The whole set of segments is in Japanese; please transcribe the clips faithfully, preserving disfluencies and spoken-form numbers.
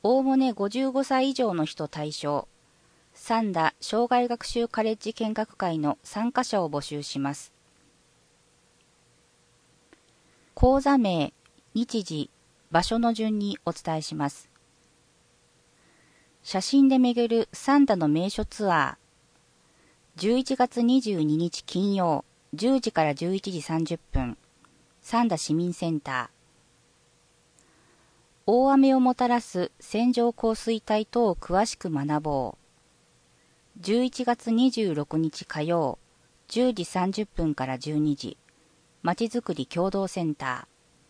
おおむねごじゅうごさい以上の人対象、三田生涯学習カレッジ見学会の参加者を募集します。講座名、日時、場所の順にお伝えします。写真で巡る三田の名所ツアー。じゅういちがつにじゅうににち金曜、じゅうじからじゅういちじさんじゅっぷん、三田市民センター。大雨をもたらす線状降水帯等を詳しく学ぼう。じゅういちがつにじゅうろくにち火曜、じゅうじさんじゅっぷんからじゅうにじ、まちづくり共同センタ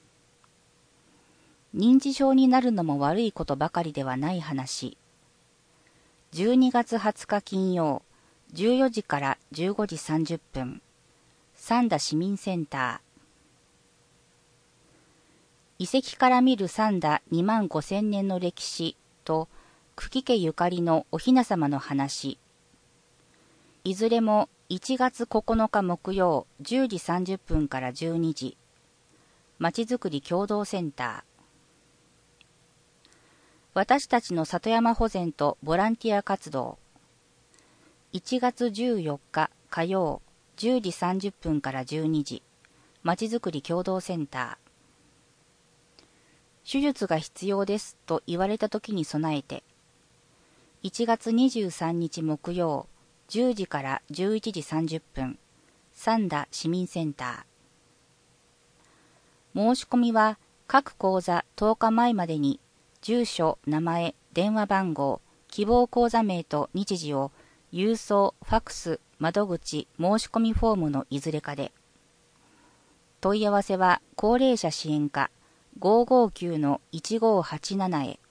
ー。認知症になるのも悪いことばかりではない話。じゅうにがつはつか金曜、じゅうよじからじゅうごじさんじゅっぷん、三田市民センター。遺跡から見る三田にまんごせんねんの歴史と久喜家ゆかりのお雛様の話。いずれもいちがつここのか木曜じゅうじさんじゅっぷんからじゅうにじ、まちづくり共同センター。私たちの里山保全とボランティア活動。いちがつじゅうよっか火曜じゅうじさんじゅっぷんからじゅうにじ、まちづくり共同センター。手術が必要ですと言われた時に備えて。いちがつにじゅうさんにち木曜じゅうじからじゅういちじさんじゅっぷん、三田市民センター。申し込みは各講座とおかまえまでに住所、名前、電話番号、希望講座名と日時を郵送、ファクス、窓口、申し込みフォームのいずれかで。問い合わせは高齢者支援課 ごーごーきゅうのいちごーはちなな へ。